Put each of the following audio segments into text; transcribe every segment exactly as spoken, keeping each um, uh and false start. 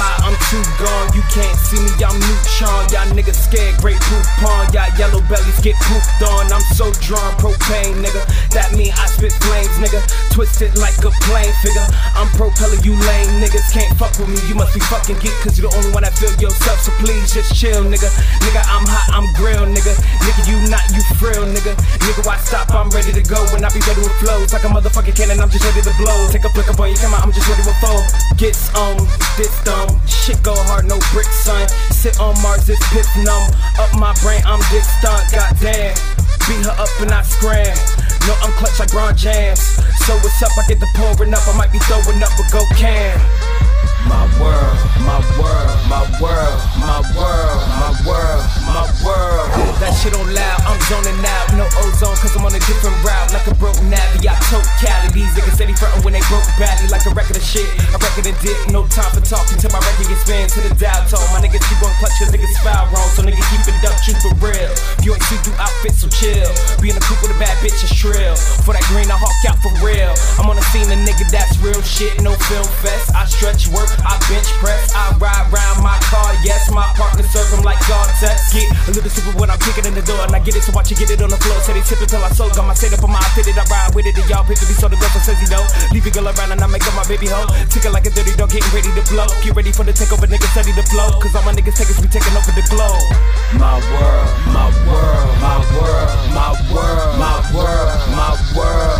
high, I'm too gone. You can't see me, I'm neutron. Y'all niggas scared, great poop pond. Y'all yellow bellies get pooped on. I'm so drawn, propane, nigga. That mean I spit flames, nigga. Twisted like a plane figure. I'm propeller, you lame niggas can't fuck with me. You must be fucking geek, cause you the only one that feel yourself. So please just chill, nigga. Nigga, I'm hot, I'm grilled, nigga. Nigga, you not, you frill, nigga. Nigga, why stop? I'm ready to go. When I be ready with flows, like a motherfucking cannon, I'm just ready to blow. Take a flick up on you, come out, I'm just ready with foe. Gets on, this dumb. Shit go hard, no bricks, son. Sit on Mars, this piff numb. Up my brain, I'm dick stunt, goddamn. Beat her up and I scram. No, I'm clutch like Ron Jams. So what's up? I get the pouring up. I might be throwing up a go can. My world, my world, my world, my world, my world, my world. That shit on loud, I'm zoning out. No ozone, cause I'm on a different route. Like a broke navvy, I tote Cali. These niggas steady frontin' when they broke badly. Like a record of shit, a record of dick. No time for talking till my record gets spanned to the dial tone. My niggas keep on clutch, cause niggas foul wrong. So niggas keep it up, shoot for real. You ain't see through outfits, so chill. Be in a coupe with a bad bitch, is trill. For that green, I hawk out for real. I'm on the scene, a nigga that's real shit. No film fest, I stretch work, I bench press, I ride round my car, yes, my partner serve him like God text. Get a little stupid when I'm kicking in the door, and I get it, so watch you get it on the floor. Say they tip it till I soak, got my setup on my fitted, I ride with it, and y'all pick to be so the girlfriend says he don't. Leave it girl around and I make up my baby hoe. Tick it like a dirty dog, getting ready to blow. Get ready for the takeover, niggas steady to flow, cause all my niggas takers be taking over the globe. My world, my world, my world, my world, my world, my world.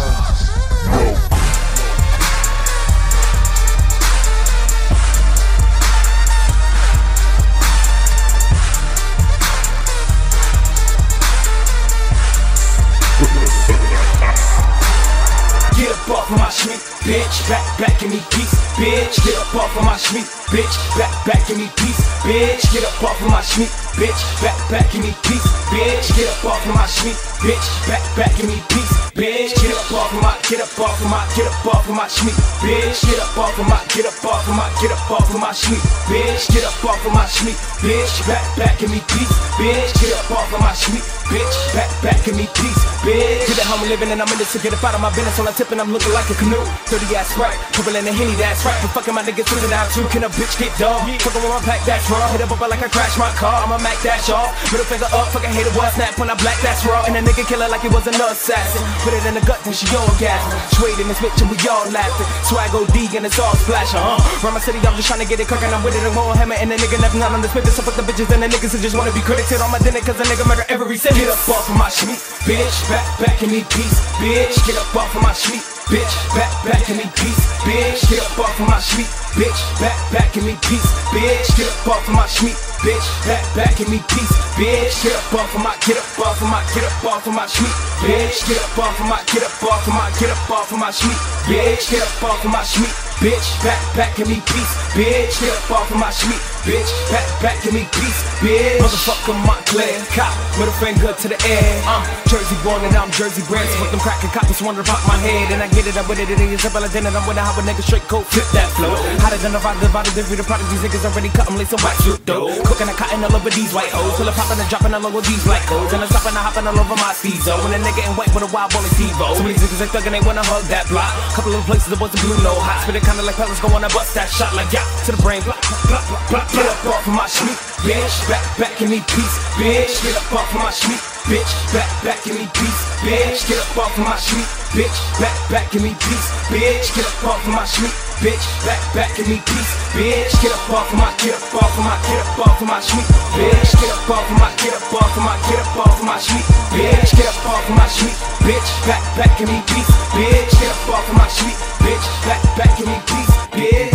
Get up off of my street, bitch, back, back in me peace, bitch. Get up off of my street, bitch, back, back in me peace, bitch. Get up off of my street, bitch, back, back in me peace, bitch. Get up off of my street, bitch, back, back in me peace, bitch. Get up off of my, get up off of my, get up off of my street, bitch. Get up off of my, get up off of my, get up off of my street, bitch. Get up off of my street, bitch, back, back in me peace, bitch. Get up off of my street, bitch, back, back in me peace, bitch. Get at home living and I'm in this to get up out of my business on the tip and I'm looking like a canoe. Dirty ass right, purple and a Henny, that's right. For fucking my niggas put it out too. Can a bitch get dumb? Fucking with my pack, that's raw. Hit up up like I crashed my car. I'm a Mac dash off. Middle finger up, fucking hater boy snap when I black, that's raw. And a nigga killer like he was an assassin. Put it in the gut, then she orgasm. Swayed in this bitch and we all laughing. Swag O D and it's all splashing, huh? Run my city, I'm just trying to get it cracking. I'm with it and going hammer. And the nigga never not on the spit. So fuck the bitches and the niggas who just wanna be critics. Hit on my dinner cause the nigga murder every city. Get up off of my street, bitch. Back, back in me peace, bitch. Get up off of my street, bitch. Back, back in me peace, bitch. Get up off of my street, bitch. Back, back in me peace, bitch. Get up off of my street, bitch. Back, back in me peace, bitch. Get up off of my, get up off of my, get up off of my street, bitch. Get up off of my, get up off of my, get up off of my street, bitch. Get up off of my street, bitch. Back, back in me peace, bitch. Get up off of my street, bitch. Back, back in me peace, bitch. Motherfucker Montclair, cop, middle finger to the air. I'm Jersey born and I'm Jersey bred. So with them crackin' coppers wanna pop my head, and I get it, I with it, it is up all I did, and I'm with it, how a nigga straight coat flip that flow. Hotter than a vibe, divided, every the product, these niggas already cut them, lace some wax with dough. Cooking a cotton all over these white hoes, till I poppin' and droppin' all over these black hoes, and I'm stoppin' and hoppin' all over my steezo. When a nigga ain't white with a wild bullet Devo. Some of these niggas ain't thuggin', they wanna hug that block. Couple of places that wasn't blue, no hot. Spit it kinda like pellets, go on and bust that shot like yeah to the brain. Block, block, block, block. Get up off of my street, bitch. Back, back in me peace, bitch. Get up off of my street, bitch. Back, back in me peace, bitch. Get up off of my street, bitch. Back, back in me peace, bitch. Get up off of my street, bitch. Back, back in me peace, bitch. Get up off of my, get up off of my, get up off of my street, bitch. Get up off of my, get up off of my, get up off of my street, bitch. Get up off of my street, bitch. Back, back in me peace, bitch. Get up off of my street, bitch. Back, back in me peace, bitch.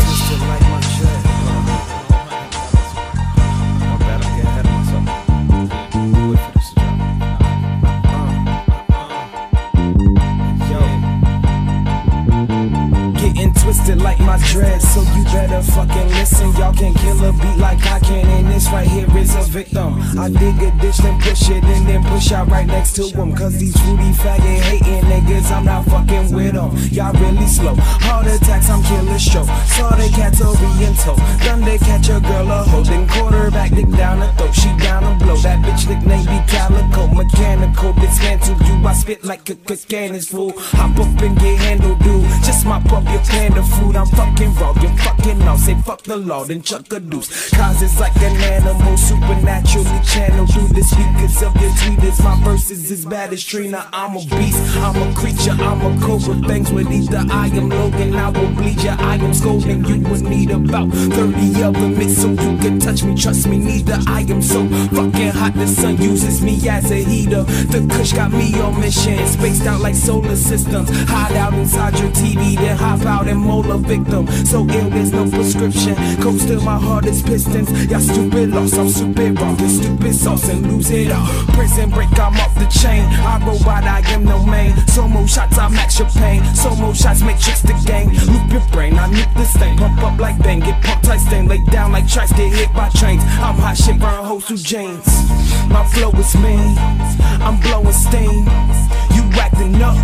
Twisted like my dread, so you better fucking listen. Y'all can kill a beat like I can, and this right here is a victim. I dig a ditch, then push it, and then push out right next to them. Cause these fruity faggot hating niggas, I'm not fucking with them. Y'all really slow, heart attacks, I'm killer stroke. Saw the cats oriental, done they catch a girl girl a holding quarterback, dick down the throat, she down to blow. That bitch nickname be Calico, mechanical, dismantle you. I spit like a cannon's fool. Hop up and get handled, dude. Just mop up your pan of food. I'm fucking raw, you're fucking off. Say fuck the law, then chuck a deuce. Cause it's like an animal, supernaturally channeled through the speakers of your tweeters. My verses as bad as Trina. I'm a beast, I'm a creature, I'm a cobra. Things with either I am Logan, I will bleed ya. I am scolding, you would need about thirty of them so you can touch me. Trust me, neither. I am so fucking hot, the sun uses me as a heater. The kush got me on mission, spaced out like solar systems. Hide out inside your T V, then hop out and mold a victim. So ill, there's no prescription. Coast to my hardest pistons. Y'all stupid lost, I'm stupid wrong. This stupid sauce and lose it all. Prison break, I'm off the chain. I robot, I am no main. So more shots, I max your pain. So more shots, make tricks the gang. Loop your brain, I nuke this thing. Pump up like bang, get pumped tight, stain. Lay down like tracks, get hit by trains. I'm hot shit, burn hoes through jeans. My flow is mean, I'm blowing steam. You acting up,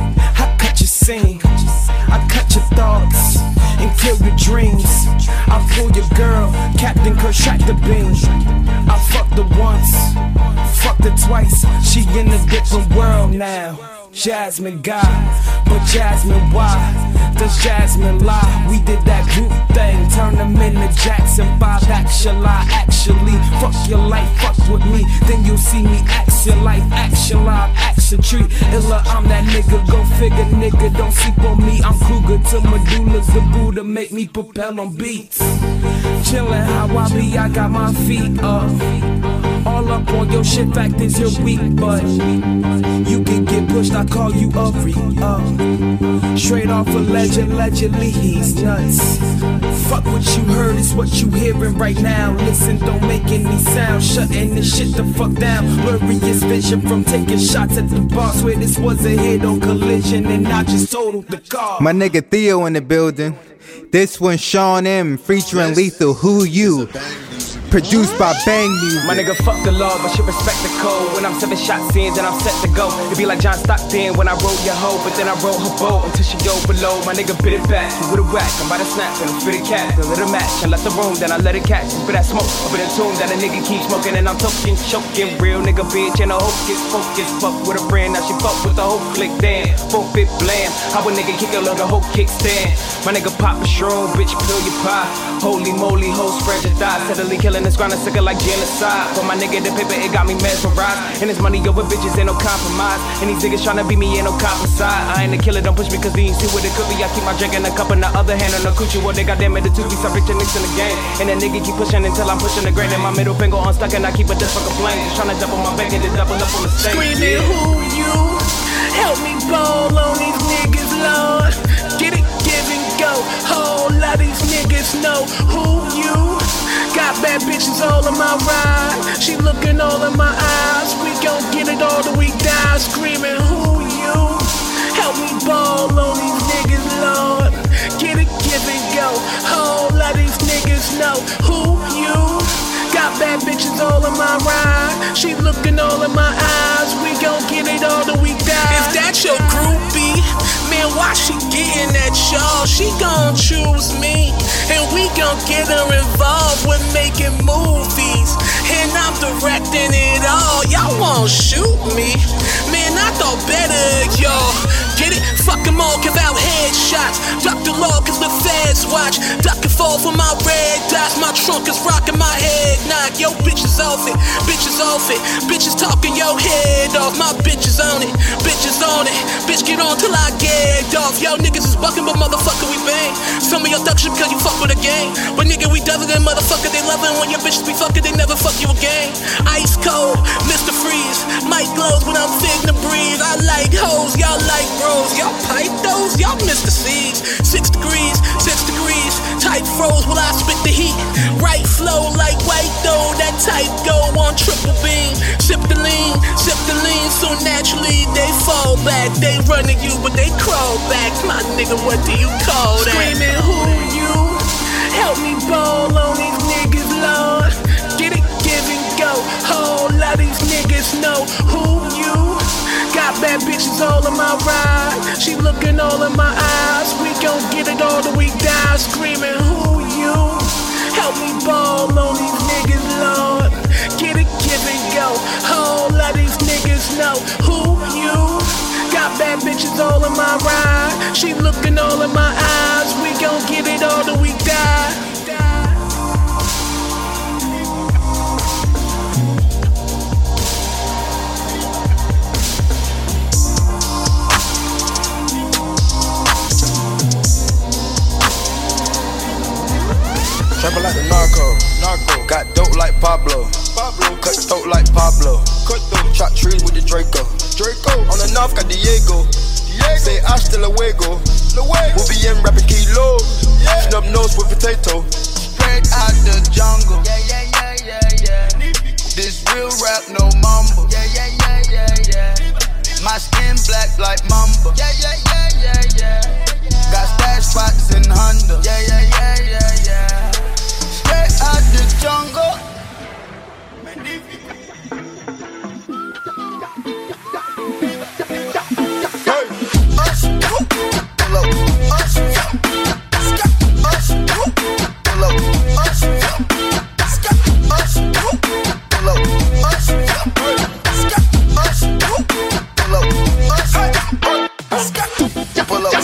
I cut your scene. I cut your thoughts and kill your dreams. I pull your girl, Captain Kershak the beam. I fucked her once, fucked her twice. She in a different world now. Jasmine God, but Jasmine why? Does Jasmine lie? We did that group thing, turn them into Jackson five. Actually, actually, fuck your life, fuck with me. Then you'll see me act your life, action live, action treat. Illa, I'm that nigga, go figure, nigga. Don't sleep on me, I'm Kruger to Medulla's the Buddha, make me propel on beats. Chillin' how I be, I got my feet up. All up on your shit, fact is you're weak, but you can get pushed, I call you a freak up. Straight off a legend, allegedly he's nuts. Fuck what you heard, it's what you hearing right now. Listen, don't make any sound, shutting this shit the fuck down. Blurriest vision from taking shots at the bar. Swear this was a hit on Collision and I just totaled the car. My nigga Theo in the building. This one Sean M featuring Lethal, Who You? Produced by Bang Music. My nigga, fuck the law, but should respect the code. When I'm seven shots in, then I'm set to go. It be like John Stockton when I roll your hoe, but then I roll her boat until she go below. My nigga bit it back with a whack. I'm about to snap and I'm spit a cat. Then let her match and left the room, then I let it catch. Spit that smoke up in the tomb that a nigga keep smoking and I'm toking, choking. Real nigga bitch and a hocus focus. Fuck with a friend, now she fuck with the whole click. Damn, forfeit blam. How a nigga kick a little whole kickstand. My nigga pop a shroom, bitch pill your pie. Holy moly, hoe spread your thighs. Steadily killing this grind, sicker like genocide. For my nigga, the paper, it got me mesmerized. And this money over bitches, ain't no compromise. And these niggas tryna beat me, ain't no cop inside. I ain't a killer, don't push me, cause they ain't see what it could be. I keep my drink in a cup in the other hand on the coochie. Well, they got damn it, the two piece, I picture nicks in the game. And that nigga keep pushing until I'm pushing the grain. And my middle finger unstuck, and I keep a this fucking flame. Just tryna double my back and then double up on the stage. Screaming, who you? Help me ball on these niggas, Lord. Get it, give and go. Whole lot of these niggas know who you. Got bad bitches all in my ride. She looking all in my eyes. We gon' get it all till we die. Screaming, who you? Help me ball on these niggas, Lord. Get it, give and go. Whole lot of these niggas know who you. Got bad bitches all in my ride. She looking all in my eyes. We gon' get it all till we die. Is that your groupie? Man, why she getting at y'all? She gon' choose me. And we gon' get her involved with making movies. And I'm directing it all. Y'all won't shoot me. Man, I thought better of y'all. Get it? Fuck them all, give out headshots. Duck the law cause the feds watch. Duck and fall for my red dots. My trunk is rocking my head knock. Yo, bitches off it, bitches off it. Bitches talking your head off. My bitches on it, bitches on it. Bitch get on till I get off. Yo, niggas is bucking but motherfucker we bang. Some of your duck shit because you fuck with a gang. But nigga we devil and motherfucker they loving. When your bitches be fucking they never fuck you again. Ice cold, Mister Freeze. Mike glows when I'm fitting the breeze. I like hoes, y'all like bros. Y'all pipe those, y'all miss the seeds. Six degrees, six degrees. Tight froze while I spit the heat. Right flow like white though. That type go on triple beam. Sip the lean, sip the lean. So naturally they fall back. They run to you but they crawl back. My nigga, what do you call that? Screaming, who you? Help me ball on these niggas, Lord. Get it, give and go. Whole lot of these niggas know who you. Got bad bitches all in my ride. She looking all in my eyes. We gon' get it all till we die. Screaming, who you? Help me ball on these niggas, Lord. Get it, give and go. Whole lot of these niggas know who you. Got bad bitches all in my ride. She looking all in my eyes. We gon' get it all till we die. Trapping like the narco, narco. Got dope like Pablo, Pablo. Cut throat like Pablo, cut throat. Chop trees with the Draco, Draco. On the north got Diego, Diego. Say hasta luego, luego. We'll be in rapping kilo, yeah. Snub nose with potato. Straight out the jungle, yeah, yeah, yeah, yeah, yeah. This real rap, no mumble, yeah, yeah, yeah, yeah, yeah. My skin black like mamba, yeah, yeah, yeah, yeah, yeah. Got stash spots in Honda, yeah, yeah, yeah, yeah, yeah. Straight out the jungle. Hey. Us, pull up, us, us, pull up, us, us, pull up, us, us, pull up, us, pull up,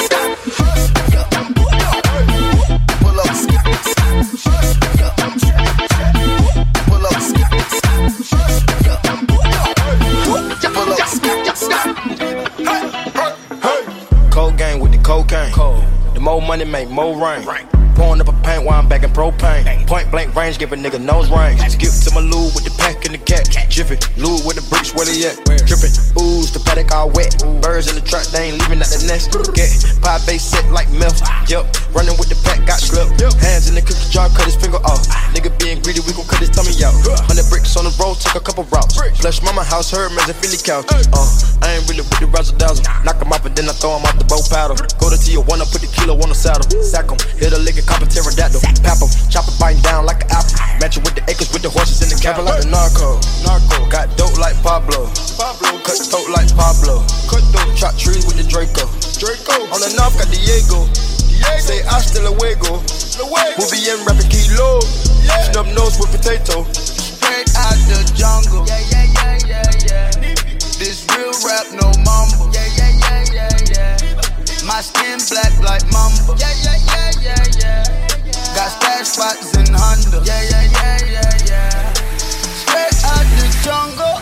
cocaine. Cold. The more money make more rain. Rain. Pouring up a paint while I'm back in propane. Bang. Point blank range, give a nigga nose range. Skip to my loo with the pack and the cat. Jiffy, loo with the bricks, where they at? Where? Drippin', ooze, the paddock all wet. Ooh. Birds in the truck, they ain't leaving out the nest. Get pie base set like milk. Yup, running with the pack, got slipped. Yep. Hands in the cookie jar, cut his finger off. Nigga being greedy, we gon' cut his tummy out. Hundred bricks on the road, took a couple routes. Flush mama house, her man's a Philly couch. Uh, I ain't really with the razzle dazzle. Knock him off and then I throw him off the bow paddle. Go to Tijuana, put the kilo on the saddle. Sack him, hit a lick and cop a pterodactyl. Pap him, chop it, biting down like an apple. Match it with the acres, with the horses in the cabin like the narco. Narco, got dope like Pablo. Pablo, cut throat like Pablo. Cut throat, chop trees with the Draco. Draco, on the north got Diego. Diego. Say hasta luego, luego. We'll be in rapping kilo, yeah. Snub nose with potato. Straight out the jungle, yeah, yeah, yeah, yeah, yeah. This real rap, no mumble, yeah, yeah, yeah, yeah, yeah. My skin black like mamba, yeah, yeah, yeah, yeah, yeah. Got stash spots in Honda, yeah, yeah, yeah, yeah, yeah. Straight out the jungle.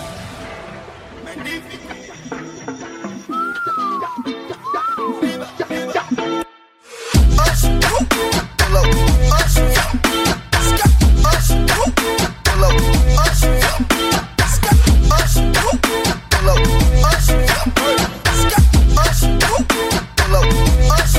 Us, pull up, us, us, pull up, us, us, pull up, us, us, pull up, us.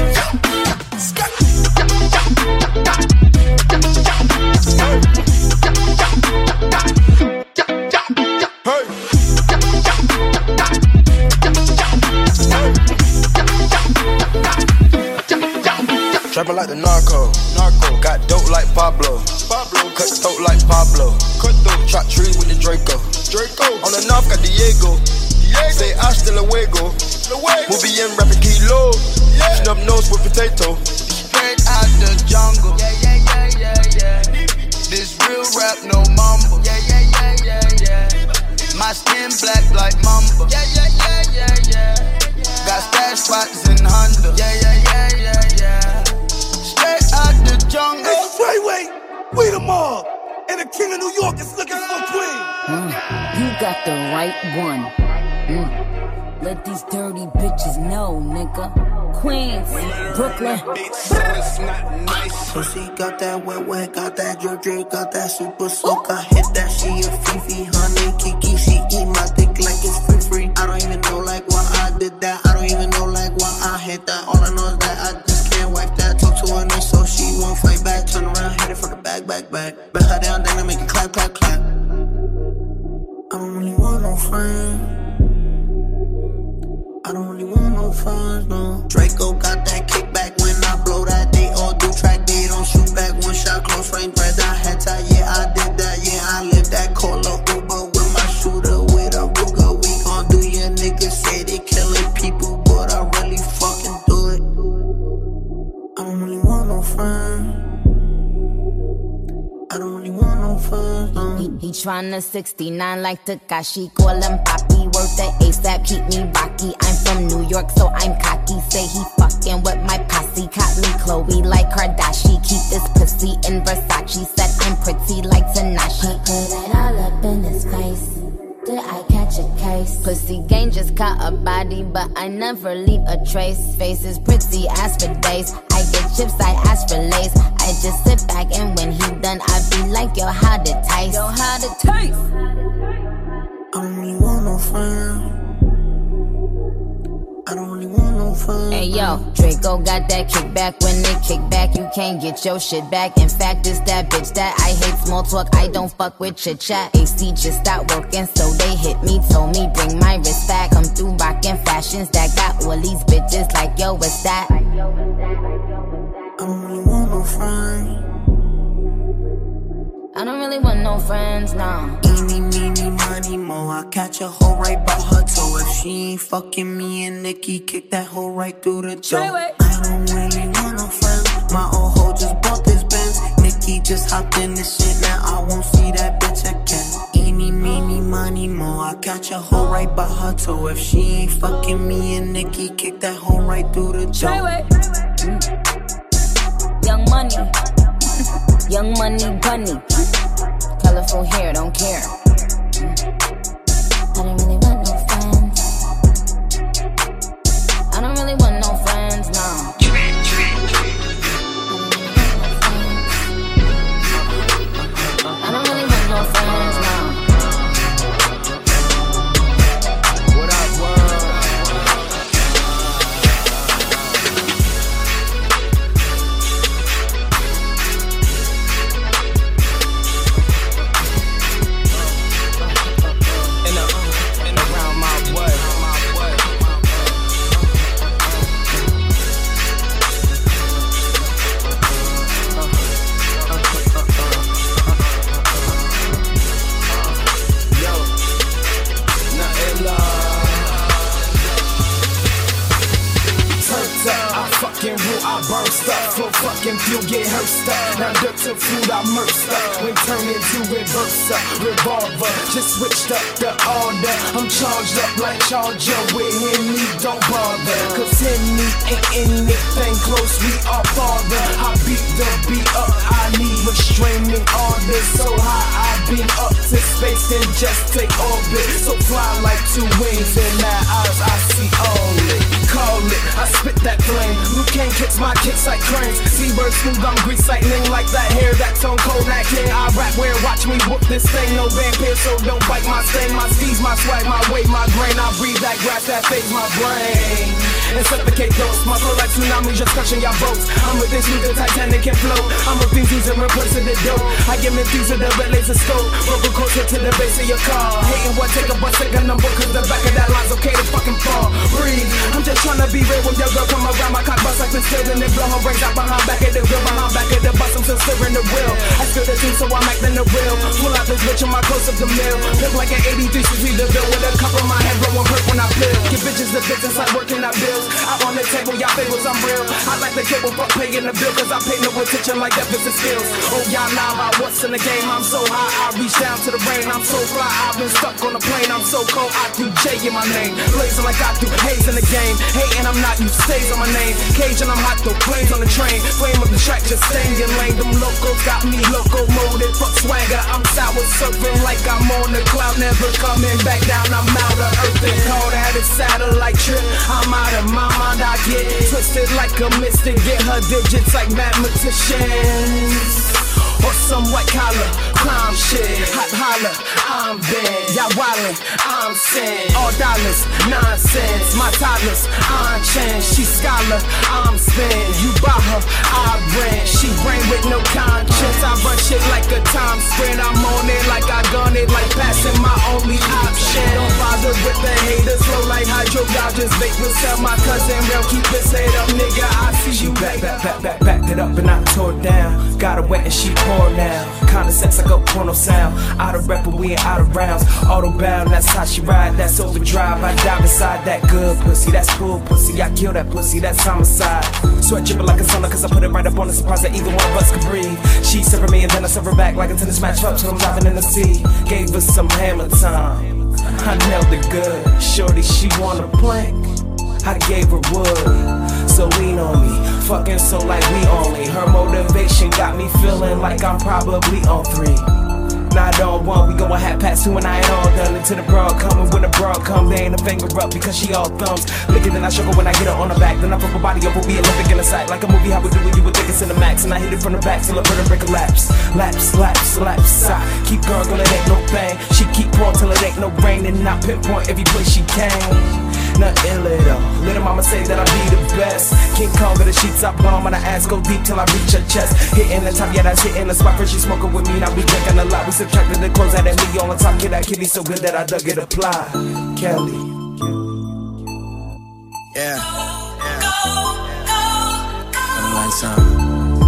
Trapping like the narco, narco. Got dope like Pablo, Pablo. Cut throat like Pablo, cut throat. Chop trees with the Draco, Draco. On the north got Diego, Diego. Say hasta luego, luego. We'll be in rapping kilo, yeah. Snub nose with potato. Straight out the jungle, yeah, yeah, yeah, yeah, yeah. This real rap, no mumble, yeah, yeah, yeah, yeah, yeah. My skin black like mamba, yeah, yeah, yeah, yeah, yeah. Got stash spots in Honda, yeah, yeah, yeah, yeah, yeah. Straight out the jungle. It's Treyway, we the mob, and the king of New York is looking for Queen. Mm, you got the right one. Mm. Let these dirty bitches know, nigga. Queens, Brooklyn. Pussy got that wet wet, got that drip drip, got that super soak. I hit that, she a Fifi, honey, Kiki. She eat my dick like it's free free. I don't even know like why I did that. I don't even know like why I hit that. All I know is that I just can't wipe that. Talk to her nice so she won't fight back. Turn around, hit it for the back, back, back. Bet her down, then I make it clap, clap, clap. I don't really want no friends. I don't really want no funds, no. Draco got that kickback when I blow that. They all do track, they don't shoot back. One shot, close range, bread. I had to, yeah, I did that, yeah, I lived that. Call up Uber with my shooter, with a Ruger. We gon' do your niggas say they killing people, but I really fucking do it. I don't really want no friends. I don't really want no fun. No. He, he tryna sixty-nine like Takashi, call him Papi. Work the ASAP, keep me rocky. I'm from New York, so I'm cocky. Say he fucking with my posse. Caught me Chloe like Kardashian. Keep this pussy in Versace. Said I'm pretty like Tanashi. Put it all up in his face. Did I catch a case? Pussy gang just caught a body, but I never leave a trace. Face is pretty as for days. I get chips, I ask for lace. I just sit back and when he done, I be like, yo, how'd it taste? Yo, how'd it taste? I don't really want no friend. I don't really want no fun. Hey yo, Draco got that kickback. When they kick back, you can't get your shit back. In fact, it's that bitch that I hate small talk. I don't fuck with chit chat. A C just stopped working, so they hit me. Told me bring my wrist back. Come through rockin' fashions that got all these bitches like yo, what's that? I don't really want no friend. I don't really want no friends, no. Eeny, meeny, money, mo. I catch a hoe right by her toe. If she ain't fucking me and Nikki, kick that hoe right through the door. I don't really want no friends. My old hoe just bought this Benz. Nikki just hopped in this shit. Now I won't see that bitch again. Eeny, meeny, money, mo. I catch a hoe right by her toe. If she ain't fucking me and Nikki, kick that hoe right through the door. Mm. Young money. Young money bunny. Colorful hair, don't care. I don't really want no friends. I don't really want no friends, no. I don't really want no friends, no. What up, world? I burst up, for fucking fuel get hearsed up. Now dirt to food I murked up. When turned into reverse up, revolver, just switched up the order. I'm charged up like Charger with Henny, don't bother. Cause Henny ain't anything close, we are father. I beat the beat up, I need restraining orders. So high I beam up to space and just take orbit. So fly like two wings in my eyes, I see all it. Call it, I spit that flame. Luke Kane kicks my kicks like cranes. Seabird smooth, I'm grease lightning like that hair. That tone cold, that king. I rap where watch me whoop this thing. No vampire, so don't bite my stain. My steez, my swag, my weight, my grain. I breathe that grass that fades my brain and suffocate those. My flow like tsunami, just crushing y'all boats. I'm with this new the Titanic can float. I'm a things using replacing the dope. I give me these with the red laser scope. Roller coaster to the base of your car. Hating what take a bus, take a number, cause the back of that line's okay to fucking fall. Breathe, I'm just trying to be real when your girl come around. My cock bust like the still and then blow her brains out behind back of the grill. Behind back of the bus, I'm still steering the wheel. I spill the team, so I'm acting the real. Pull out this bitch on my close up the mill. Look like an eighty-three sixty the bill with a cup on my head, blowing hurt when I feel. Give bitches the bits inside working out bills. Out on the table, y'all favors, I'm real. I like the cable, fuck paying the bill, cause I pay no attention like deficit skills. Oh, y'all know about what's in the game. I'm so high, I reach down to the brain. I'm so fly, I've been stuck on the plane. I'm so cold, I do J in my name. Blazing like I do haze in the game. Hating, I'm not, you stays on my name. Cage and I'm hot, though planes on the train. Flame of the track, just staying in lane. Them locals got me locomotive, fuck swagger. I'm sour surfing like I'm on the cloud. Never coming back down, I'm out of earth. They call that a satellite trip. I'm out of my mind, I get twisted like a mystic. Get her digits like mathematicians. Or some white collar, crime shit. Hot holler, I'm bad. Y'all wildin', I'm sin. All dollars, nonsense. My toddlers, I'm chance. She scholar, I'm spin. You buy her, I rent. She brain with no conscience. I run shit like a time sprint. I'm on it like I gun it, like passing my only option. Don't bother with the haters, slow like hydro. Y'all just vapors. Tell my cousin real, keep his head up, nigga. I see you back, back, back, back, backed it up and I tore down. Got her wet and she pour now. Kinda sense box like a porno sound. Out of rep, but we ain't out of rounds. Auto bound, that's how she ride, that's overdrive. I dive inside that good pussy, that's cool pussy. I kill that pussy, that's homicide. Sweat dripping like a sauna, cause I put it right up on the surprise that either one of us could breathe. She served me and then I serve her back like a tennis match up till I'm diving in the sea. Gave us some hammer time, I nailed it good. Shorty, she wanna plank, I gave her wood. So lean on me, fucking so like we only. Her motivation got me feeling like I'm probably on three. Not on one, we goin' half past two and I ain't all done. Until the broad come, when the broad come, they ain't a finger up because she all thumbs. Lickin' then I struggle when I get her on her back. Then I flip her body up, we'll be Olympic in the sight. Like a movie, how we do it, you would think it's in the max. And I hit it from the back till the vertebrae collapse. Laps, laps, laps, I keep gargling, it ain't no thing. She keep pouring till it ain't no rain. And I pinpoint every place she came. Nothing little, little mama say that I be the best. King Kong of the sheets, I bomb on her ass, go deep till I reach her chest. Hitting the top, yeah, that's hitting the spot. First she smoking with me, now we drinking a lot. We subtracted the clothes out of me on the top. Kid, that kitty so good that I dug it apply. Kelly. Yeah. Yeah. One song.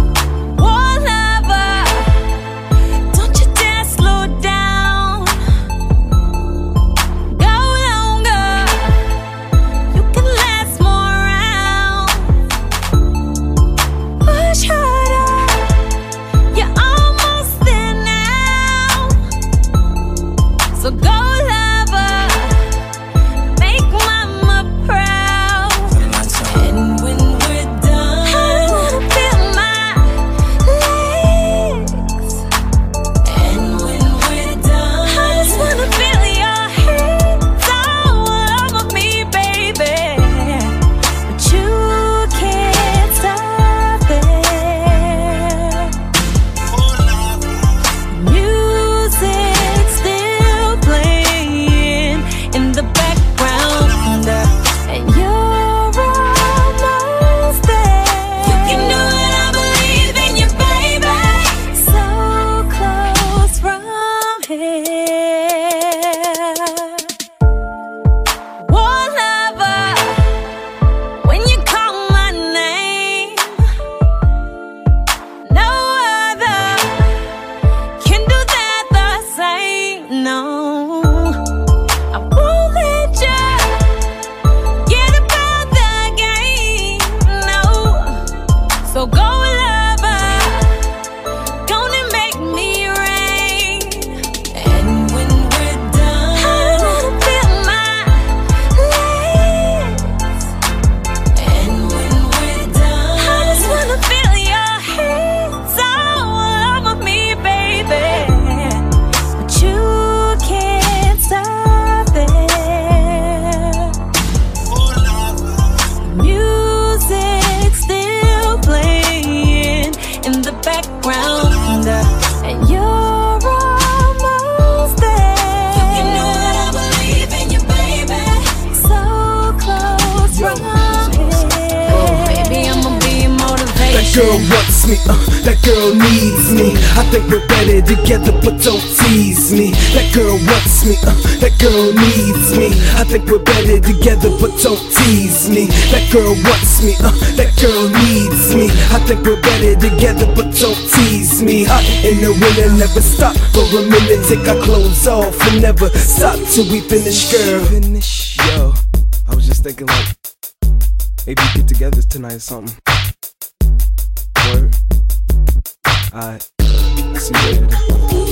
That girl wants me, uh, that girl needs me. I think we're better together, but don't tease me. That girl wants me, uh, that girl needs me. I think we're better together, but don't tease me. That girl wants me, uh, that girl needs me. I think we're better together, but don't tease me. Hot in the winter, never stop for a minute. Take our clothes off and never stop till we finish, girl. Finish, yo. I was just thinking like, maybe get together tonight or something. Word. Alright, see you later.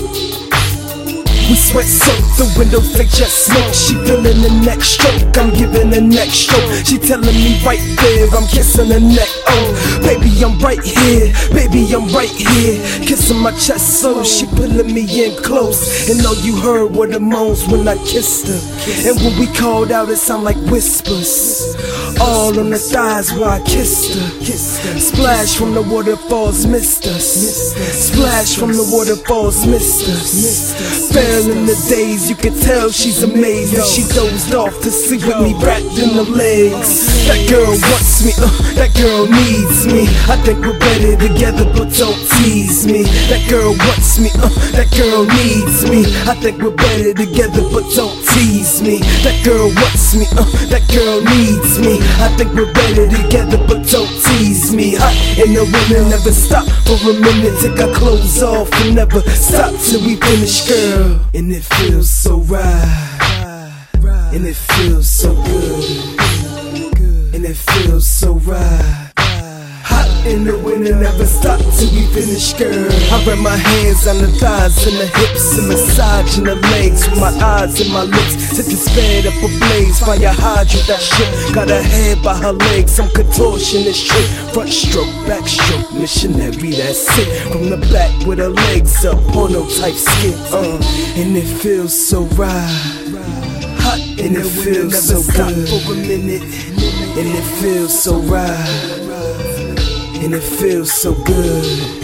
We sweat soak, the windows they just smoke. She feeling the next stroke, I'm giving the next stroke. She telling me right there, I'm kissing her neck. Oh, baby I'm right here, baby I'm right here. Kissing my chest so she pulling me in close. And all you heard were the moans when I kissed her. And when we called out it sound like whispers. All on the thighs where I kissed her. Splash from the waterfalls, missed us. Splash from the waterfalls, missed us. Fell in the days, you can tell she's amazed. And she dozed off to sleep with me wrapped in the legs. That girl wants me, uh, that girl needs me. I think we're better together, but don't tease me. That girl wants me, uh, that girl needs me. I think we're better together, but don't tease me. That girl wants me, uh, that girl needs me. I think we're better together, but don't tease keeps me hot in the winter. Never stop for a minute, take our clothes off and never stop till we finish, girl. And it feels so right, and it feels so good, and it feels so right. Hot in the winter, never stop till we finish, girl. I wrap my hands on the thighs and the hips and massaging the legs with my eyes and my lips. Set the spade up a blaze, fire hydrant that shit. Got her head by her legs, some contortionist trick. Front stroke, back stroke, missionary, that's it. From the back with her legs up, porno type skin, uh, and it feels so right. Hot and it feels so good for a minute, and it feels so right. And it feels so good,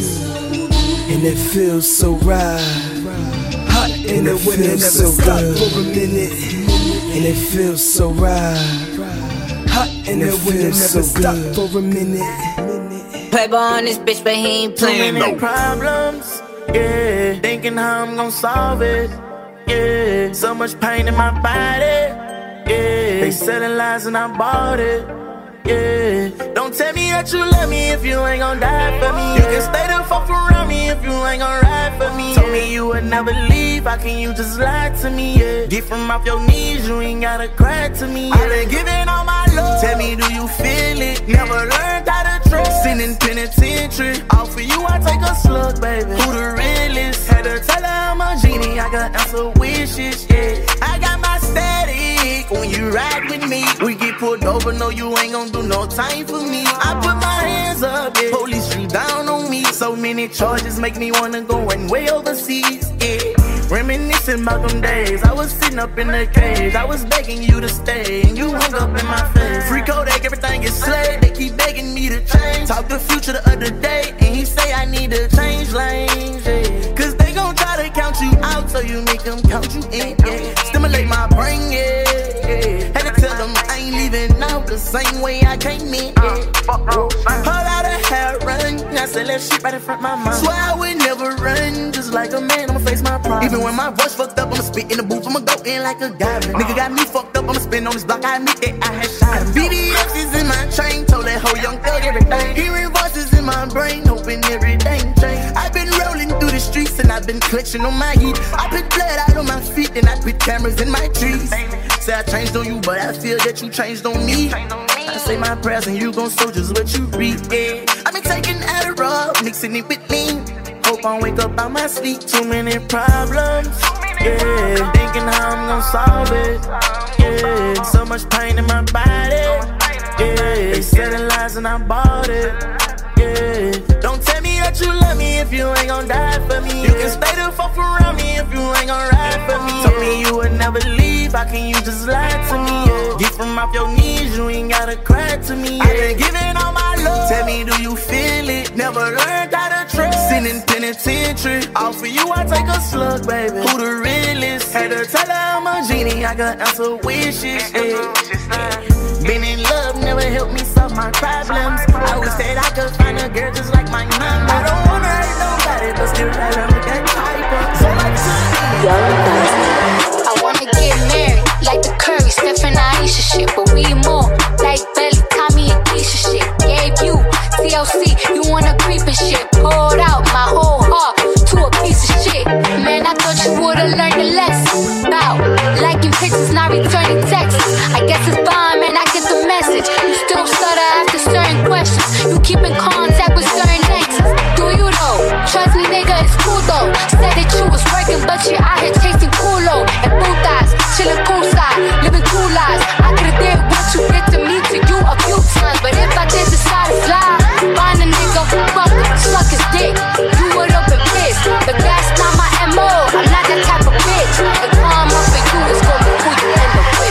and it feels so right. Hot in the winter, never stop for a minute, and it feels so right. Hot in the winter, never stop for a minute. Playboy on this bitch, but he ain't playing no problems. Yeah, thinking how I'm gon' solve it. Yeah, so much pain in my body. Yeah, they selling lies and I bought it. Yeah, don't tell me that you love me if you ain't gon' die for me. You can stay the fuck around me if you ain't gon' ride for me. Told me you would never leave, how can you just lie to me? Yeah, get from off your knees, you ain't gotta cry to me. Yeah. I been giving all my love, tell me do you feel it? Never learned how to trust, sin in penitentiary. All for you I take a slug, baby. Who the realest? Had to tell her I'm a genie, I got answer wishes, yeah. I got my static, when you ride with me. We get pulled over, no you ain't gon' do no time for me. I put my hands up, yeah. Police shoot down on me. So many charges make me wanna go and way overseas, yeah. Reminiscing about them days, I was sitting up in the cage. I was begging you to stay, and you hung up in my face. Free Kodak, everything is slayed. They keep begging me to change. Talk the future the other day, and he say I need to change lanes, yeah. Cause they gon' try to count you out, so you make them count you in, yeah. Stimulate my brain, yeah, yeah. Had to tell them I ain't leaving out the same way I came in, yeah. Pull out a hair run, I said let's shit right in front of my mind. Swear I would never run, just like a man, I'ma face my pride. Even when my voice fucked up, I'ma spit in the booth, I'ma go in like a goblin. Nigga got me fucked up, I'ma spin on this block, I admit that I had shot. B D X is in my chain, told that whole young thug everything. Hearing voices in my brain, hoping everything change. I've been rolling through the streets and I've been clutching on my heat. I put blood out on my feet and I put cameras in my trees. Say I changed on you, but I feel that you changed on me. I say my prayers and you gon' sow just what you read, yeah. I've been taking Adderall, mixing it with lean. Hope I wake up out my sleep. Too many problems, yeah. Thinking how I'm gon' solve it, yeah. So much pain in my body, yeah. They selling lies and I bought it, yeah. Don't tell me that you love me if you ain't gon' die for me. You can stay the fuck around me if you ain't gon' ride for me. Told me you would never leave, how can you just lie to me? Yeah. Get from off your knees, you ain't gotta cry to me. Yeah. I been giving all my love, tell me do you feel it? Never learned how to trust, sin in penitentiary. All for you I take a slug, baby. Who the realest? Had to tell her I'm a genie, I got answer wishes, yeah. Been in love, never helped me solve my problems. I always said I could find a girl just like my mama. I don't wanna hurt nobody, but still let her make that type of. So like I wanna get married, like the Curry, Steph and Aisha shit. But we more, like Belly, Tommy and Keisha shit. Gave you T L C, you wanna creep and shit. Poured out my whole heart to a piece of shit. Man, I thought you would've learned a lesson. Bout liking pictures, not returning texts. I guess it's fine, man, I get the message. You still stutter after certain questions. You keep in contact with certain exes. Do you though? Trust me, nigga, it's cool though. Said that you was working, but you're out here chasing culo and putas, chilling poolside, living cool lives. I could've did what you did to me to you a few times, but if I did decide to slide, find a nigga, fuck him, suck his dick. You would've been pissed, but that's not my M O. I'm not that type of bitch. The karma for you is gonna be who you end up with.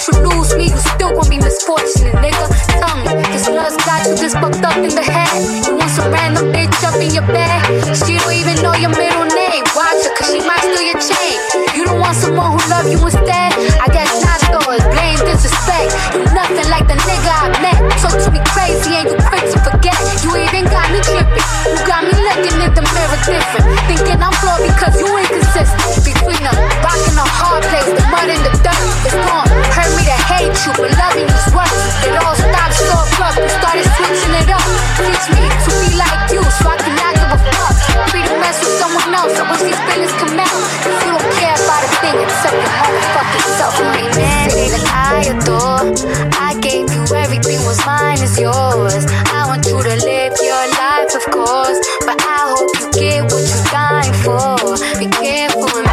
you lose me, you still gon' be misfortunate, nigga. Tell me, this love's got you just fucked up in the head. You want some random bitch up in your bed. She don't even know your middle name. Watch her, cause she might steal your chain. You don't want someone who love you instead? I guess not though, it's blame, disrespect. You nothing like the nigga I met. Talk to me crazy and you quick to forget. You even got me tripping. You got me looking in the mirror different. Thinking I'm flawed because you inconsistent. Between a rock and a hard place, the mud and the dirt. It's gone, hurt me to hate you, but loving you's worse. It all stopped so abrupt, you started switching it up. Teach me to be like you, so I can not give a fuck. Free to mess with someone else, I wish these feelings come out. Cause you don't care about a thing except your motherfucking self. Only man that I adore, I gave you everything, what's mine is yours. I want you to live your life, of course, but I hope you get what you're dying for. Be careful and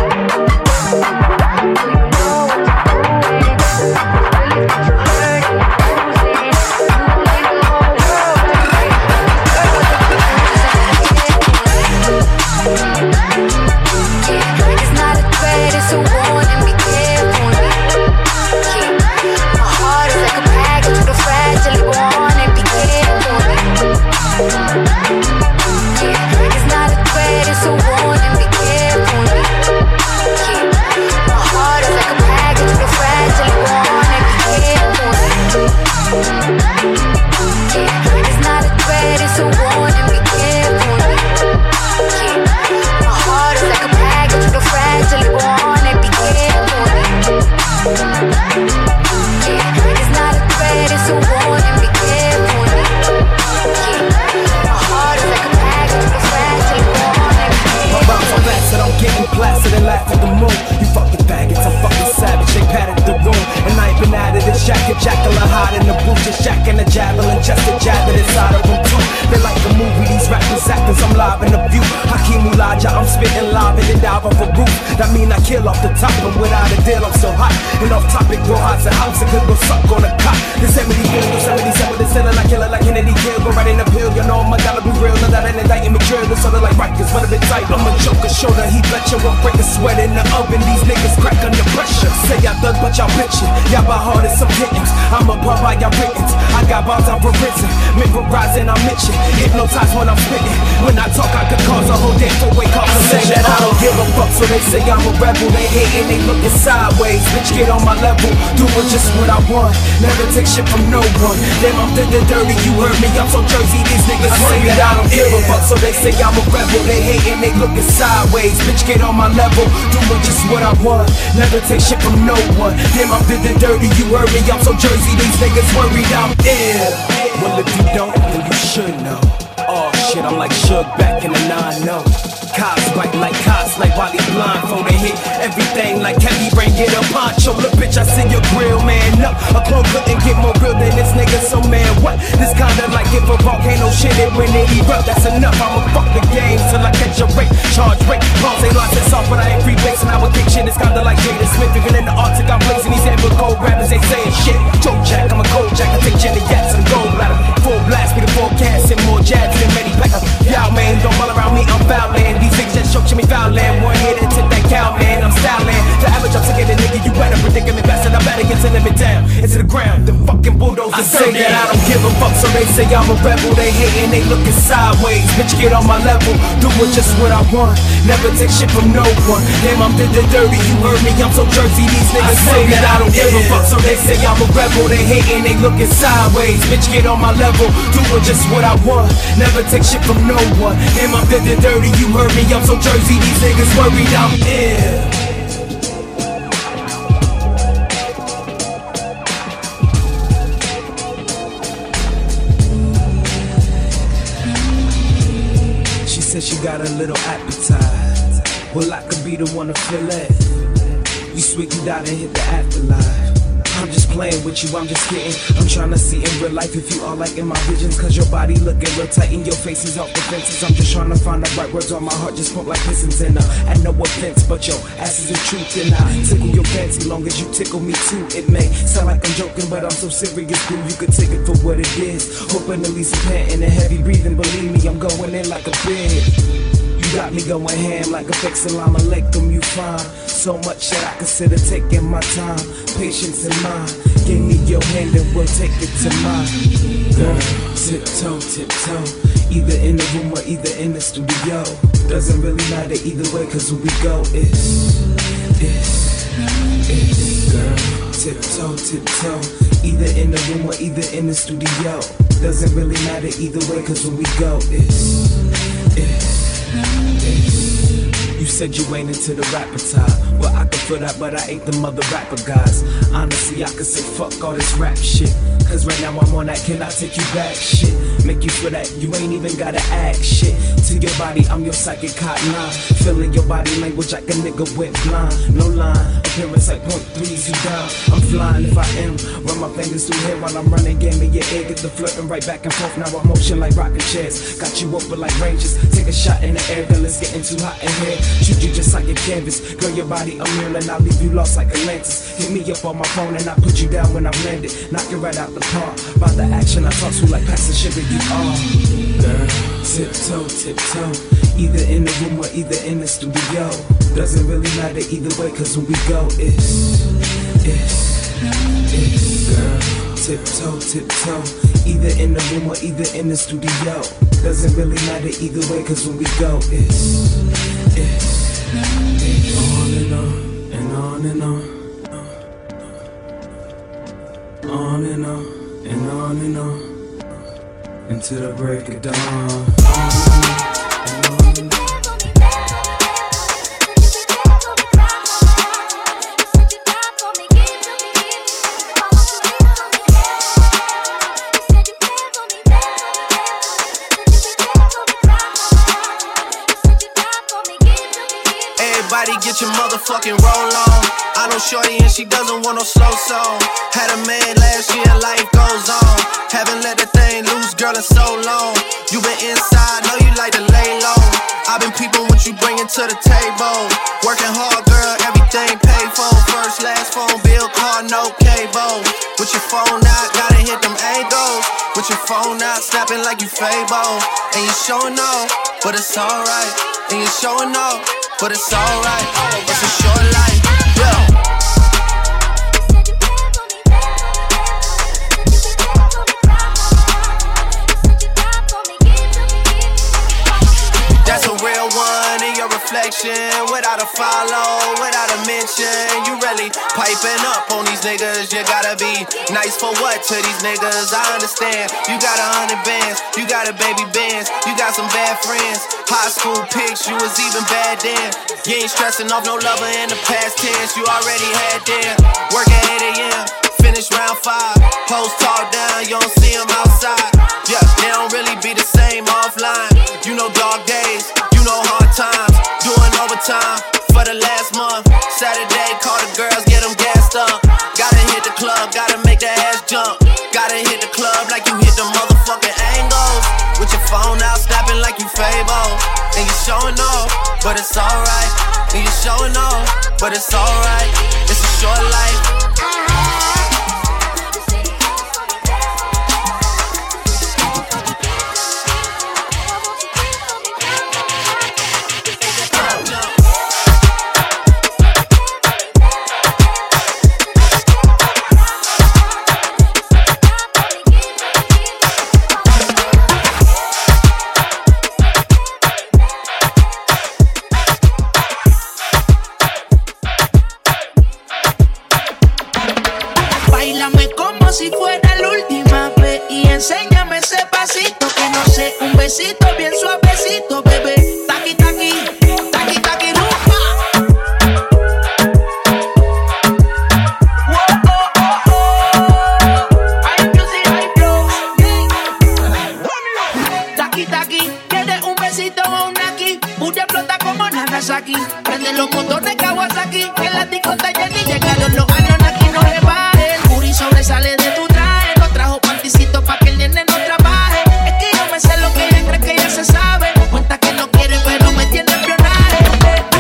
jacket, jackal hot in the booth, just jacking a javelin, just a jab that inside of them too. They like the movie, these rappers actors, I'm live in the view. Hakeem Ulaja, I'm spitting live and then dive off a roof. That mean I kill off the top, and without a deal, I'm so hot. And off topic, go hots and house, and could go suck on a cop. The seventy bill, the seventy-seven, the ceiling, I kill it like Kennedy kill. Go right in the pill, you know I'm a dollar be real. Not that an indictment material, it's sort of like Rikers, but a bit tight. I'm a joker, shoulder, he bet you won't break a sweat in the oven. These niggas crack under pressure. Say y'all thug, but y'all bitchin'. Y'all by hard as some kittens. I'm a pub by y'all writtens. I got bars I'm risen. Memorizing, I'm itching. Hypnotized when I'm spitting. When I talk, I could cause a whole damn four-way conversation. I don't give a fuck, so they say I'm a rebel. They hating, they looking sideways. Bitch, get on my level. Doing just what I want. Never take shit from no one. Damn, I'm the dirty, you heard me. I'm so Jersey, these niggas say that I don't give a fuck, so they say I'm a rebel. They hating, they looking sideways. Bitch, get on my level. Doing just what I want. Never take shit from no one. Damn, I'm the dirty, you heard me. I'm so Jersey, these niggas worried I'm ill. Well, if you don't, then you should know. Oh shit, I'm like Suge back in the nine, no. Cops bite like cops, like Wally blindfold. They hit everything like heavy rain, get a poncho. Look, bitch, I see your grill, man. No, a clone couldn't get more real than this nigga, so man, what? This kinda like if a volcano shit it when it erupt. That's enough, I'ma fuck the game till I catch a rate. Charge rate, balls ain't lost, it's off, but I ain't free base. And I would kick shit, it's kinda like Jada Smith. Even in the Arctic, I'm blazing these ever gold rappers, they saying shit. Joe Jack, I'm a cold jack, I take Jenny Yats and gold bladder. Full blast, be the forecast and more jabs than many packer. Y'all, man, don't ball around me, I'm fouling. These niggas just choke me fouling. One hit and tip that cow, man, I'm styling. The average, I'm sick of the nigga, you better predicament best, and I better get to limit down into the ground. The fucking bulldozers I say that I don't give a fuck, so they say I'm a rebel. They hating, they looking sideways. Bitch, get on my level, doing just what I want. Never take shit from no one. Damn, I'm the dirty, you heard me, I'm so Jersey. These niggas I say that I don't give a fuck, so they say I'm a rebel. They hating, they looking sideways. Bitch, get on my level, doing just what I want. Never take shit from no one. Damn, I'm the dirty, you heard me, I'm so Jersey. These niggas worried I'm ill. Said she got a little appetite. Well, I could be the one to fill it. You sweet, you died and hit the afterlife. I'm just playing with you, I'm just kidding. I'm trying to see in real life if you are like in my visions. Cause your body looking real tight and your face is off the fences. I'm just trying to find the right words on my heart, just pump like pistons. And uh, at no offense, but your ass is the truth. And I tickle your fancy long as you tickle me too. It may sound like I'm joking, but I'm so serious, dude. You could take it for what it is. Hoping at least a panting and heavy breathing. Believe me, I'm going in like a big. got me going ham like a fake salam alaikum, you fine. So much that I consider taking my time. Patience in mind. Give me your hand and we'll take it to mine. Girl, tiptoe, tiptoe. Either in the room or either in the studio. Doesn't really matter either way, cause where we go is, is, is. Girl, tiptoe, tiptoe. Either in the room or either in the studio. Doesn't really matter either way, cause where we go is, is, is. You said you ain't into the rapper type. Well, I can feel that, but I ain't the mother rapper guys. Honestly, I could say fuck all this rap shit. Cause right now I'm on that can I take you back shit. Make you feel that you ain't even gotta act shit. To your body, I'm your psychic cotton line. Feeling your body language like a nigga went blind. No line, appearance like point threes, you down. I'm flying if I am. Run my fingers through here while I'm running game in your ear. Get the flirting right back and forth. Now I'm motion like rocking chairs. Got you open like ranges. Take a shot in the air, girl, it's getting too hot in here. Shoot you just like a canvas. Girl, your body a mirror and I'll leave you lost like Atlantis. Hit me up on my phone and I put you down when I've landed. Knock it right out the park. About the action I talk to like passing sugar, you are. Girl, tiptoe, tiptoe. Either in the room or either in the studio. Doesn't really matter either way, cause when we go is, is, is. Girl, tiptoe, tiptoe. Either in the room or either in the studio. Doesn't really matter either way, cause when we go is, is, is. On and on, and on and on. On and on, and on and on. Until the break of dawn. On and on, and on and on. Everybody get your motherfucking roll on. I know shorty and she doesn't want no slow song. Had a man last year, life goes on. Haven't let the thing loose, girl, in so long. You been inside, know you like to lay low. I've been peeping what you bringing to the table. Working hard, girl, everything paid for. First, last phone bill, car, no cable. With your phone out, gotta hit them angles. With your phone out, snapping like you Fable. And you showing off, but it's alright. And you showing off, but it's alright. It's a short life, yeah. That's a real one in your reflection. Without a follow, without a mention. You really piping up on these niggas. You gotta be nice for what to these niggas? I understand. You got a hundred bands, you got a baby bands, you got some bad friends. High school pics, you was even bad then. You ain't stressing off no lover in the past tense. You already had them. Work at eight a.m., finish round five. Hoes talk down, you don't see them outside. Yeah, they don't really be the same offline. You know dog days, you know hard times. Doing overtime for the last month. Saturday, call the girls, get them gassed up. Gotta hit the club, gotta make the ass jump. Gotta hit the club like you hit the motherfucking angles. With your phone out, snapping like you Fable. And you showing off, but it's alright. And you showing off, but it's alright. It's a short life. Si fuera la última vez y enséñame ese pasito que no sé, un besito bien suavecito, bebé. Taqui taqui, taqui taqui rumba. Whoa, oh, oh, oh. Ay, music, ay, flow. Taqui taqui, ¿quieres un besito o un aquí? Pude explota como Nagasaki. Prende los motores Kawasaki. En la discota ya ni llegaron los Anunnaki, no le baje. El booty sobresale de tu traje. No trajo panticito pa' que el nene no trabaje. Es que yo me sé lo que ella cree que ya se sabe. Cuenta que no quiere pero me tiene espionaje.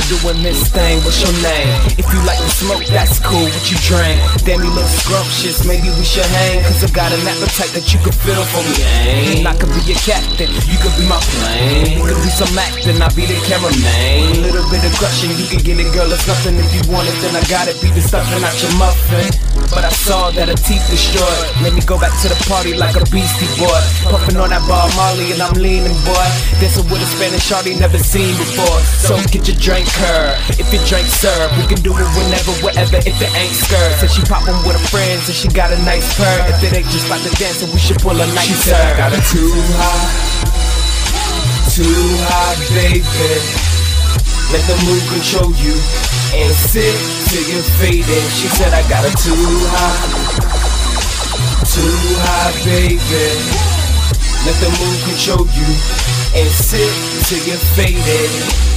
you doing, Miss Thing? What's your name? If you like to smoke, that's cool. What you drink? Damn, you look scrumptious. Maybe we should hang, cause I got an appetite that you could fill for me, ain't? I could be your captain, you could be my plane. Could be some acting, I'll be the cameraman. Little bit of crushing, you can get it, girl, it's nothing. If you want it, then I gotta be the stuffing out your muffin. But I saw that her teeth destroyed. Made me go back to the party like a beastie boy. Puffin' on that Bob Marley and I'm leaning, boy. Dancing with a Spanish shawty never seen before. So get your drink, her. If your drink serve, we can do it whenever, wherever, if it ain't skirt. Said she poppin' with her friends and she got a nice purr. If it ain't just like the dancing, we should pull a nice. She said I got her too high, too high, baby. Let the mood control you and sit till you're fading. She said I got her too high, too high, baby. Let the mood control you and sit till you're faded.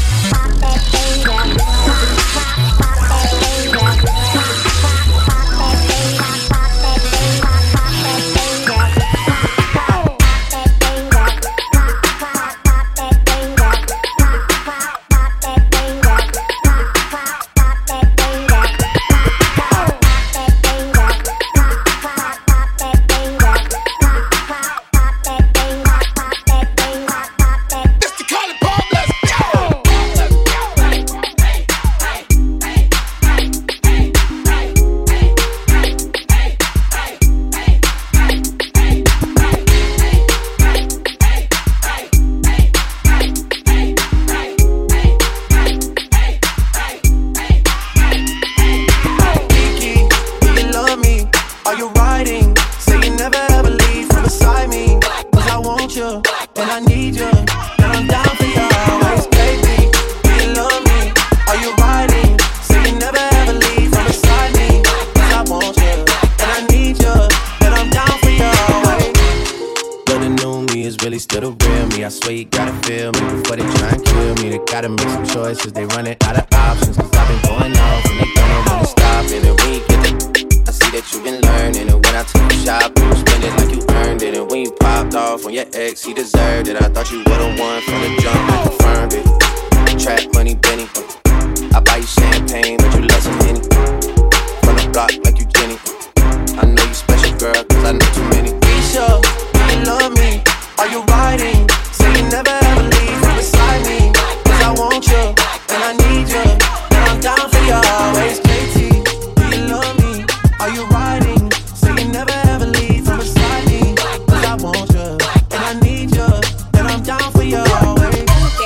They running out of options, cause I've been going off and they don't wanna stop. And then when you get the, I see that you've been learning. And when I took you shopping, you spend it like you earned it. And when you popped off on your ex, he deserved it. I thought you would've won from the jump, I confirmed it. Trap money, Benny. I buy you champagne, but you love some Henny. From the block like you Jenny. I know you special, girl, cause I know too many. Keisha, do you love me? Are you riding? Say you never ever leave from beside me. Cause I want you. I need you, and I'm down for you always. J T, do you love me? Are you riding? Say you never ever leave from beside me. Cause I want you, and I need you, and I'm down for you always.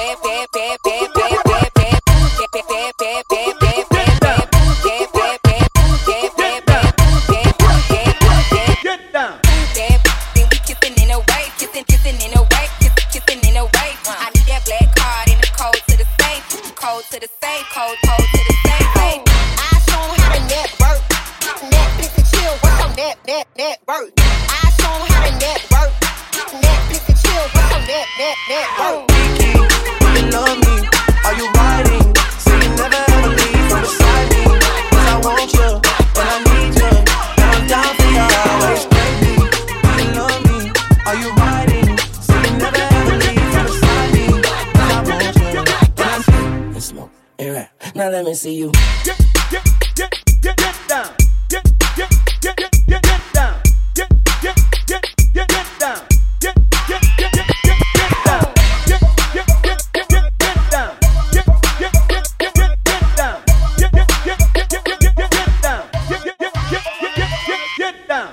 Get down. Kissing in a way, kissing, kissing in a way, kissing, kissing in a way. I need that black card in the code to the safe. Cold to the safe, cold, cold to the safe. Hey, I show 'em how to network. Netflix and chill, what's on net, net, net worth? I show 'em how to network. Netflix and chill, what's on net, net, net worth? Kiki, do you love me? Are you riding? Say you never ever leave from beside me. Cause I want you, and I need you, and I'm down for you always. Baby, do you love me? Are you riding? Say you never ever leave from beside me. Cause I want you, and I'm smoke. Alright, now let me see you. Get, get, get, get, get down. Get, get, get, get, get, get down. Get, get, get, get, get down. Get, get, get, get, get, get down. Get, get, get, get, get, get down. Get, get, get, get, get, get down. Get, get, get, get, get, get, get down. Get, get, get, get, get, get, get down.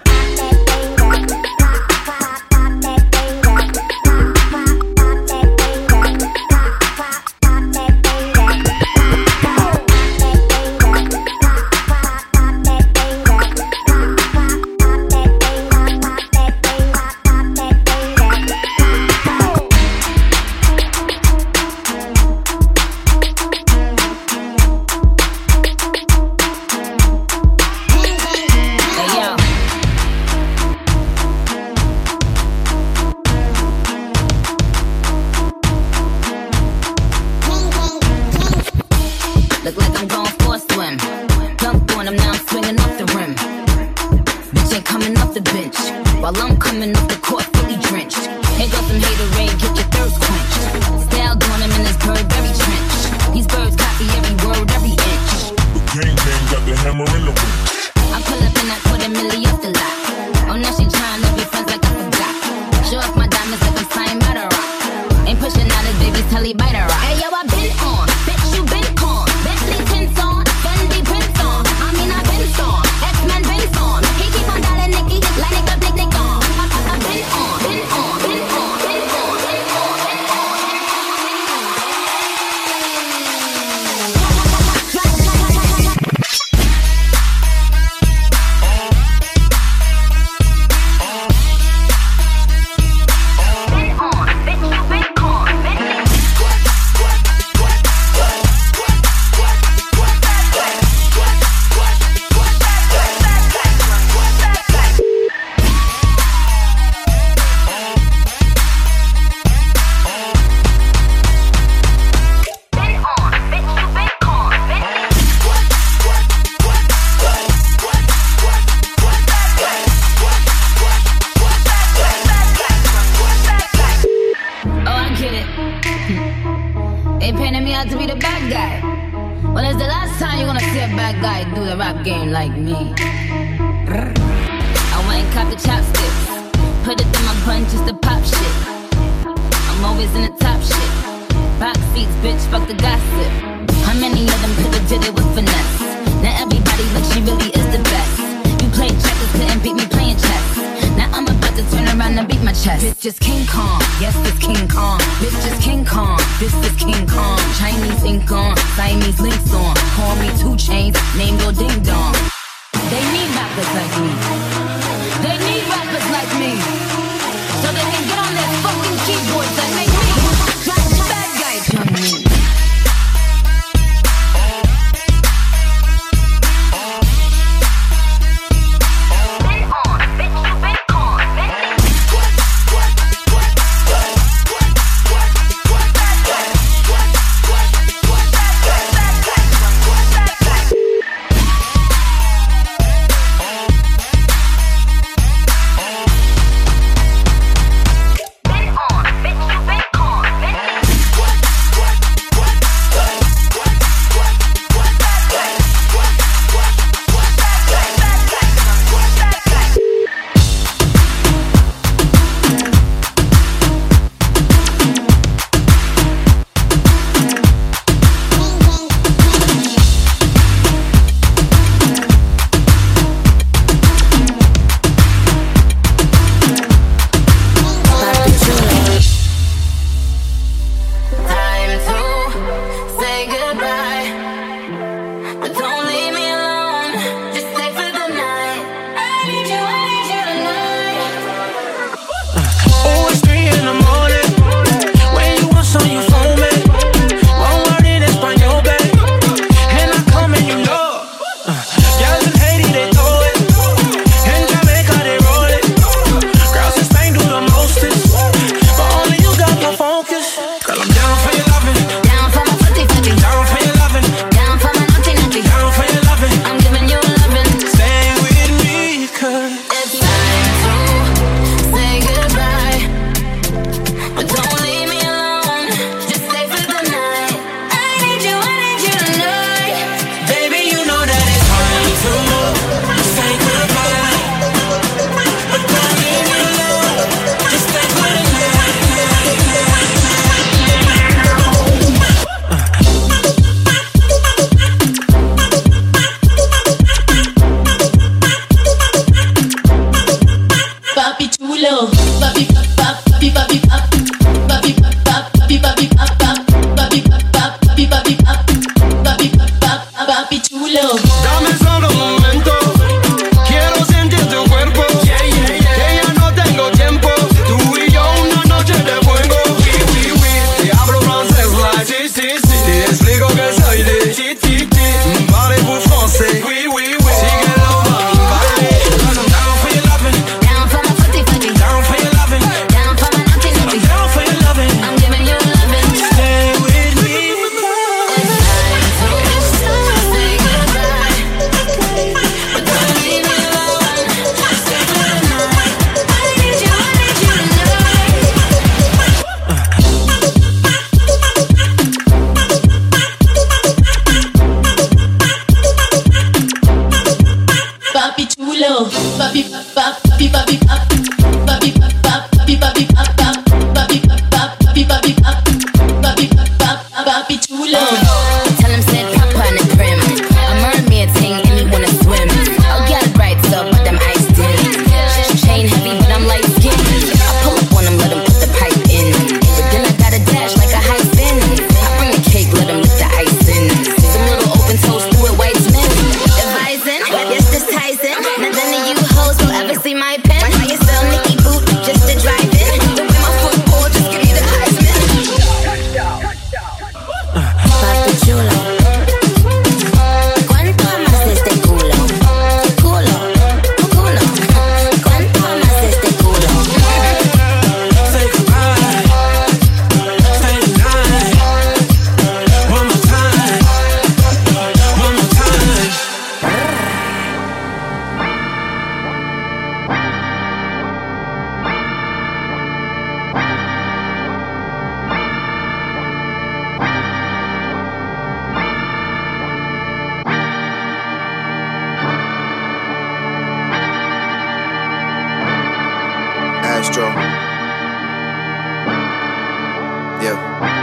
While I'm coming off the court fully drenched. Here goes some hater rain, get your thirst quenched. Style doing it in this Burberry trench. These birds copy every word, every inch. The gang gang got the hammer in the room. I pull up in that quarter milli off the lot. Oh, now she tryna be friends like I forgot. Show off my diamonds like I'm signed by the rock. Ain't pushing out his baby's telly by the rock. Hey yo, I been on, bitch you been con. Bentley tints on, Fendi prints on. I mean I been on, X-Men been on. He keep on dialing Nicky, like Nick up, Nick, Nick on. I, I, I been on, been on, been on, been on, been on, been on. Game like me. I went and caught the chopsticks, put it in my bun just to pop shit. I'm always in the top shit. Box seats, bitch, fuck the gossip. How many of them could've did it with finesse? Now everybody like she really is the best. You played checkers, couldn't beat me playing chess. Now I'm about to turn around and beat my chest. Bitch is King Kong, yes it's King Kong. Bitch is King Kong, this is King Kong. Chinese ink on, Siamese links on. Call me two chains, name go ding dong. They need rappers like me. They need rappers like me. So they can get on their fucking keyboards and make me like the bad guy from me. chulo. Papi, papi, papi, papi, papi, papi, papi, papi, papi, papi, papi, papi, papi, papi, chulo. Tell him said pop on the prim. A mermaid thing and me wanna swim. Oh, girl bright so but them ice dim. Chain heavy but I'm light skin. I pull up on them, let them put the pipe in. But then I gotta dash like a high spin. I bring the cake, let them lick the ice in. Some little open toast through it, white men. Advising, yes this Tyson. None of you hoes will ever see my pen. Why you sell Nicky boot just to drive in? The way my football just give me the Heisman. Papi chulo. ¿Cuánto más este culo? Culo, culo. ¿Cuánto más este culo? Say goodbye. Stay the night. One more time. One more time. Astro. Yeah.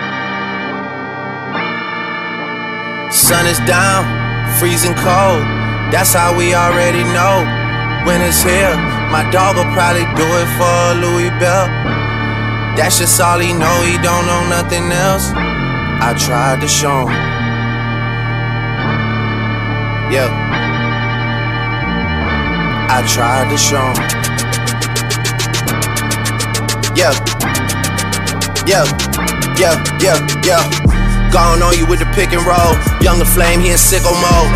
Sun is down, freezing cold. That's how we already know. Winter's here. My dog will probably do it for Louis Bell. That's just all he know. He don't know nothing else. I tried to show him. Yeah. I tried to show him. Yeah, yeah, yeah, yeah, yeah. Gone on you with the pick and roll. Younger flame, he in sicko mode.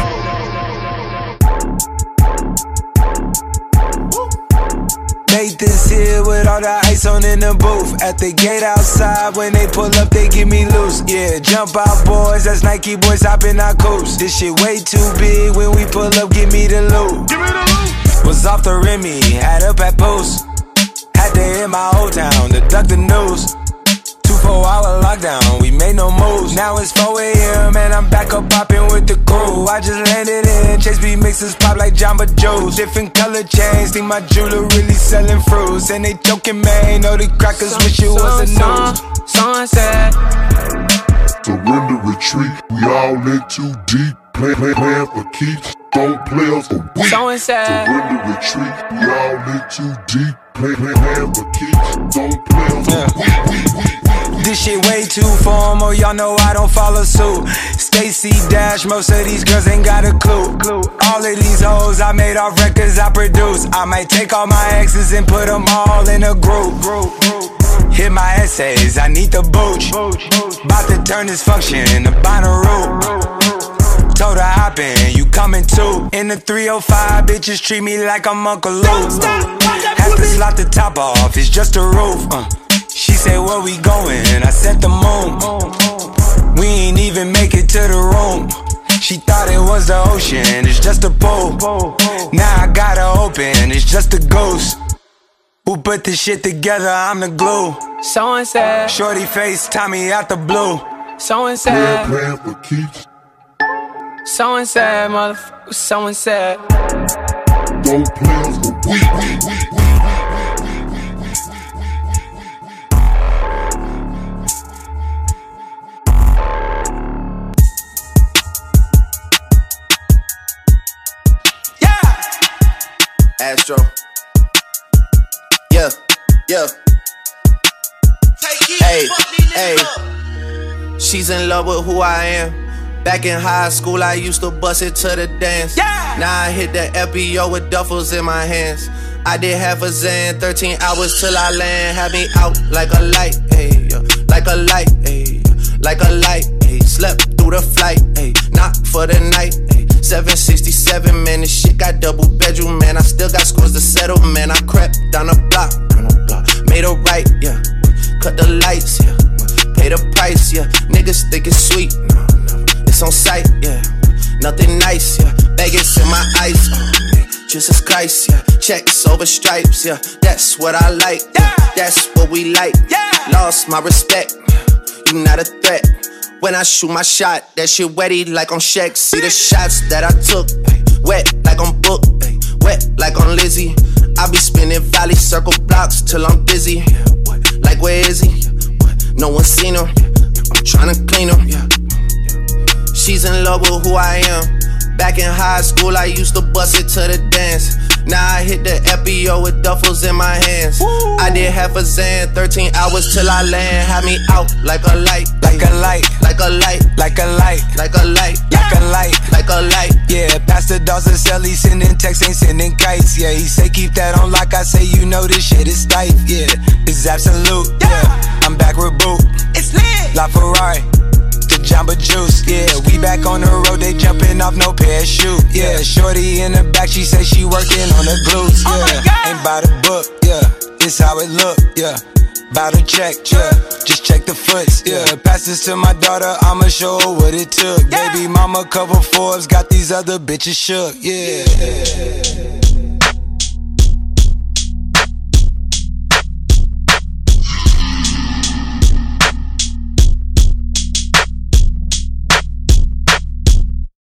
Nathan's here with all the ice on in the booth. At the gate outside, when they pull up, they give me loose. Yeah, jump out, boys. That's Nike boys hopping our coops. This shit way too big. When we pull up, give me the loot. Give me the loot. Was off the Remy, had up at post. Had to hit my old town to duck the news. Two four hour lockdown, we made no moves. Now it's four a.m. and I'm back up popping with the crew. I just landed in Chase B mixes pop like Jamba Joe's. Different color chains, think my jeweler really selling fruits. And they joking, man, know the crackers wish it was a news. Sunset. Surrender, retreat, we all in too deep. Plan, plan, plan for keeps, don't play us for weak. Surrender, retreat, we all in too deep. Plan, plan, plan for keeps, don't play us for weak. This shit way too formal, y'all know I don't follow suit. Stacy Dash, most of these girls ain't got a clue. All of these hoes I made off records I produce. I might take all my exes and put them all in a group. Hit my essays, I need the booch. About to turn this function into Bonnaroo. Told her hop in, you coming too. In the three oh five, bitches treat me like I'm Uncle Luke. Have to slot the top off, it's just a roof. uh. She said, where we going? I said the moon. We ain't even make it to the room. She thought it was the ocean, it's just a pool. Now I gotta open, it's just a ghost. Who put this shit together? I'm the glue. So and said, shorty face, Tommy out the blue. So and said, plan for keeps. So and said, motherfucker, so and said. Don't play us for weak, weak, weak, weak. Astro. Yeah, yeah. Hey, hey. She's in love with who I am. Back in high school, I used to bust it to the dance. Yeah. Now I hit the F B O with duffels in my hands. I did half a Zan, thirteen hours till I land. Had me out like a light, ayy, like a light, ayy, like a light, ayy. Slept through the flight, ayy, not for the night, ayy. seven sixty-seven, man, this shit got double bedroom, man. I still got scores to settle, man. I crept down the block, made a right, yeah. Cut the lights, yeah. Pay the price, yeah. Niggas think it's sweet, no, no. It's on sight, yeah. Nothing nice, yeah. Vegas in my ice, oh, man. Jesus Christ, yeah. Checks over stripes, yeah. That's what I like, yeah. That's what we like, yeah. Lost my respect, you not a threat. When I shoot my shot, that shit wetty like on Shaq. See the shots that I took, ay, wet like on Book, ay, wet like on Lizzie. I be spinning valley circle blocks till I'm busy. Like where is he? No one seen him. I'm tryna clean him. She's in love with who I am. Back in high school, I used to bust it to the dance. Now I hit the F B O with duffels in my hands. Woo. I did half a Zan, thirteen hours till I land. Had me out like a light, like a light, like a light, like a light, like a light, like a light, like a light. Yeah, Pastor Dawson Sally sending texts, ain't sending kites. Yeah, he say keep that on like I say, you know this shit is tight. Yeah, it's absolute. Yeah, I'm back with Boot. It's lit. La Ferrari. Jamba Juice, yeah, we back on the road, they jumping off no parachute, yeah, shorty in the back, she say she working on the glutes, yeah, oh ain't by the book, yeah, it's how it look, yeah, bout to check, yeah, just check the foots, yeah, pass this to my daughter, I'ma show her what it took, yeah. Baby mama cover Forbes, got these other bitches shook, yeah.